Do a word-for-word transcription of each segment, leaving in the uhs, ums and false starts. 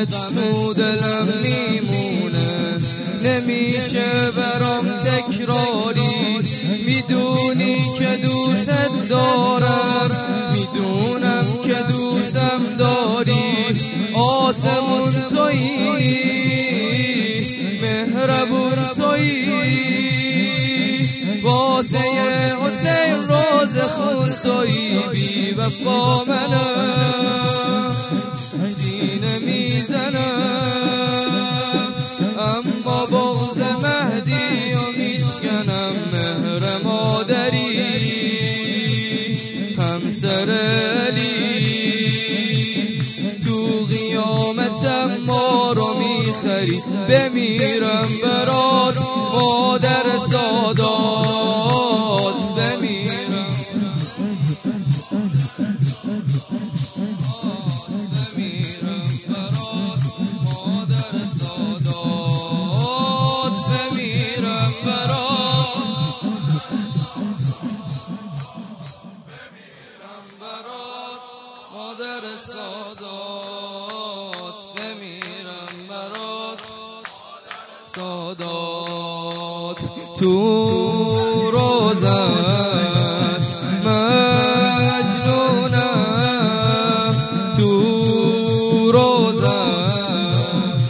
غمت تو دلم میمونه، نمیشه برام تکراری. میدونی که دوست دارم، میدونم که دوستم داری. آسمون تویی، مهربون تویی، واسه حسین روز خون تویی. بی وفا منم، سینه میزنم، اما بغض مهدی و میشکنم. مهر مادری، همسر علی، تو قیامتم ما رو میخری. بمیرم برات مادر سادات، بمیرم بمیرم برات مادر سادات، بمیرم برات بمیرم برات مادر سادات، بمیرم برات سادات. تو روزش مجنونم، تو روزش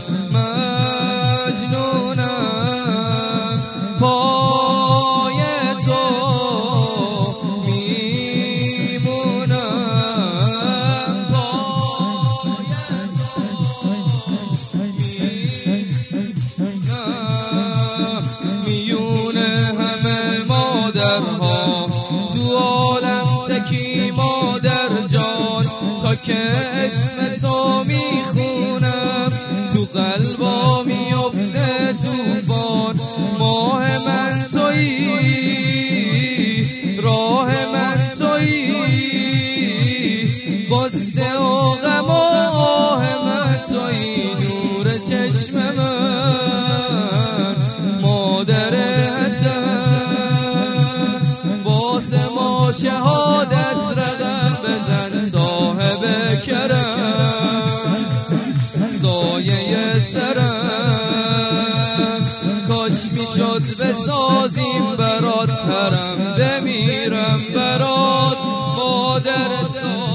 مجنونم. پای تو میمونم، پای تو میونه همه مادرها تو عالم تکی مادر جان. تا که اسم تو میخونم تو قلبا میفته توفان. ماه من تویی، راه من تویی، قصه و غم و آه من تویی. نور چشم من مادر حسن، واسه ما شهادت رقم بزن. صاحب کرم، سایه سرم، کاش میشد بسازیم برات حرم. بمیرم برات مادر سادات.